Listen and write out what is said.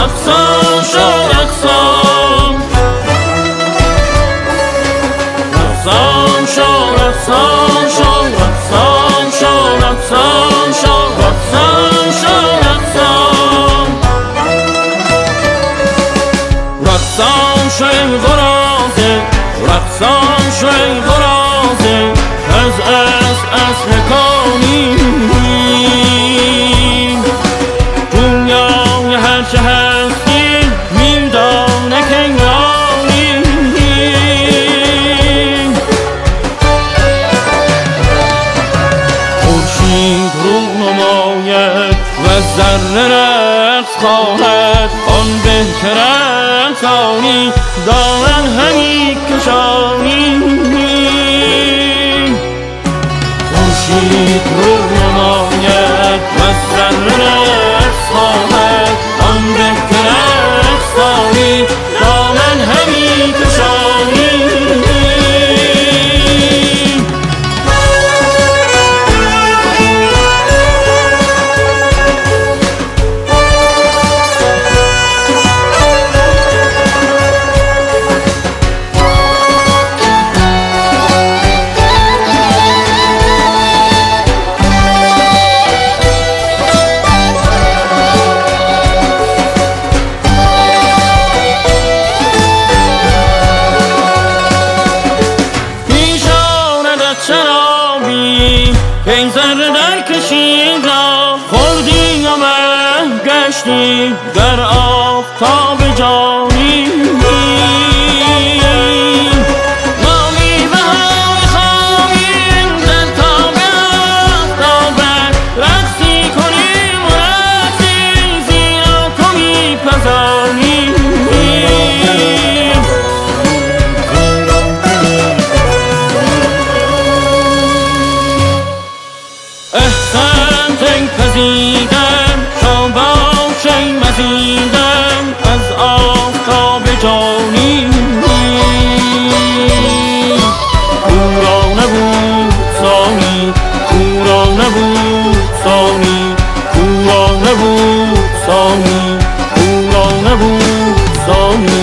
رقصان شو رقصان، رقصان شو رقصان شو رقصان شو رقصان شو رقصان شو رقصان، رقصان شو غرازه، رقصان شو غرازه از اصل کانی دنیای هر چه هستی میدانه کنگانی خورشید رو نماید و ذره رقص خواهد آن به که رقصانی دامن همی کشانی خورشید رو نماید و ذره رقص خواهد آن به که رقصانی دامن همی کشانی این ذره در کشید را خوردی و من گشتی در آفتاب جانی ما میوه های خواهیم در تاب آفتابت رقصی کنیم و رقصی زیرا تو میپزانی احسان تن پذیدم تا باشی مزیدم از آفتاب جانی کورا نبود ثانی کورا نبود ثانی کورا نبود ثانی کورا نبود ثانی